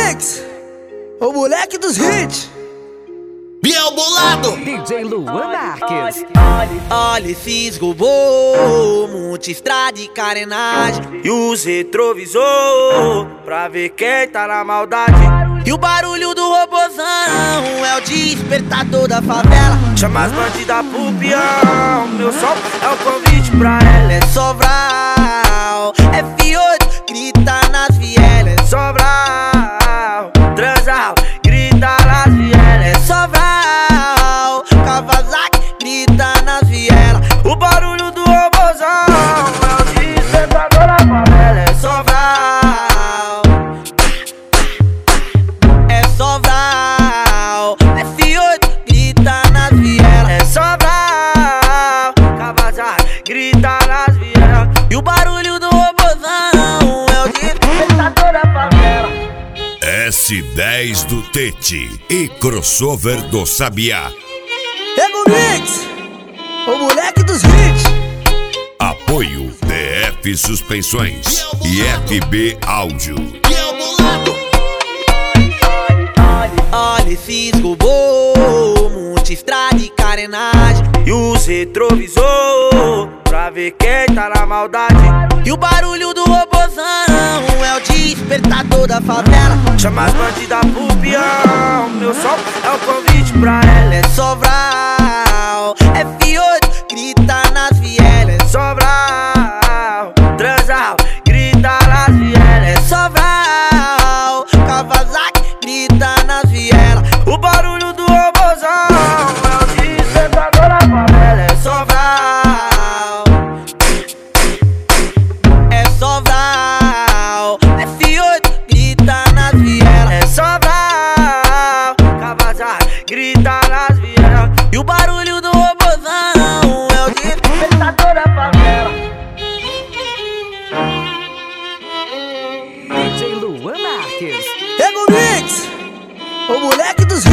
Mix, o moleque dos hits. Biel Bolado, DJ Luan Marques. Olha esses robôs, multistrada e carenagem. E os retrovisor, pra ver quem tá na maldade. E o barulho do robozão é o despertador da favela. Chama as bandidas pro peão, meu som é o convite pra ela. É Sobral, F8, grita nas vielas. É Sobral, Transal, grita nas vielas. É Sobral, Kawasaki, grita nas vielas. O barulho do robozão é o despertador da favela. É Sobral, é Sobral, F8, grita nas vielas. É Sobral, Kawasaki, grita nas vielas. E o barulho do robozão é o despertador da favela. S10 do Tete e crossover do Sabiá. Ego Mix, o moleque dos hits. Apoio DF Suspensões e FB Áudio. Biel Bolado, Olha esses robôs, multistrada e carenagem. E os retrovisor, pra ver quem tá na maldade. E o barulho do robozão é o despertador da favela. Chama as bandidas pro peão, meu som é o convite pra ela. É Sobral, F8, grita nas vielas. É Sobral, Transal, grita nas vielas. É Sobral, Kawasaki, grita nas vielas. O barulho do robozão é o despertador da favela. É Sobral, é Sobral, F8, grita nas vielas. É Sobral, Kawasaki, grita nas vielas. E o barulho do robozão é o despertador da favela. DJ Luan Marques. Ego Mix, o moleque dos hits.